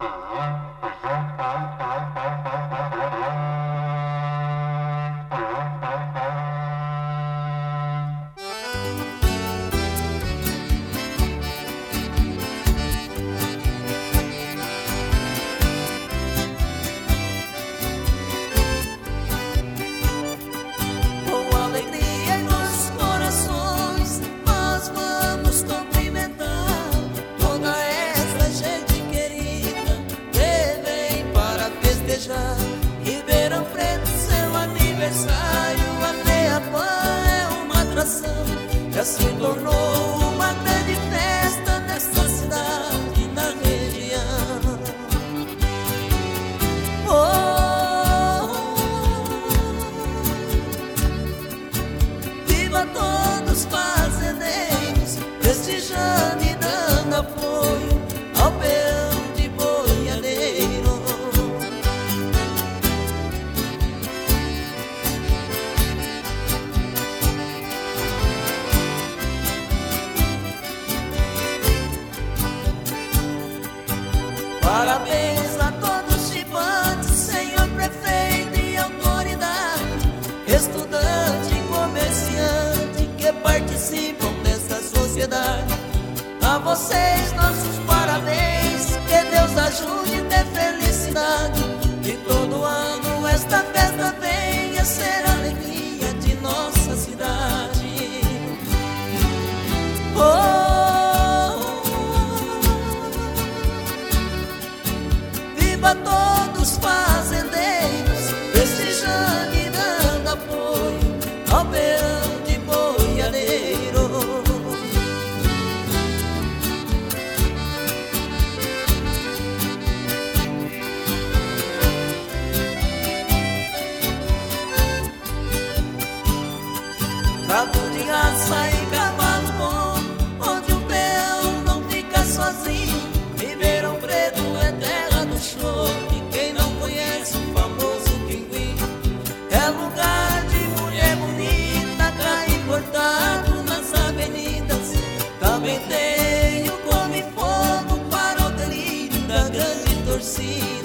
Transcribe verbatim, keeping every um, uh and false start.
Ribeirão Preto, seu aniversário, a Feia Pan é uma atração. Já se tornou uma grande festa nessa cidade, na região. Oh, viva todos os fazendeiros, prestigiando e dando apoio ao peão de boiadeiro. Parabéns a todos os chipantes, senhor prefeito e autoridade, estudante e comerciante que participam dessa sociedade. A vocês nossos parabéns, que Deus ajude a ter felicidade, que todo ano esta festa venha ser a alegria de nossa cidade. Oh, a todos os fazendeiros, prestigiando e dando apoio ao peão de boiadeiro. Gado de raça e cavalo bom, onde o peão não fica sozinho. Ribeirão Preto é terra do show, e quem não conhece o famoso Pinguim é lugar de mulher bonita, carro cortado nas avenidas. Também tem o Come Fogo para o delírio da grande torcida.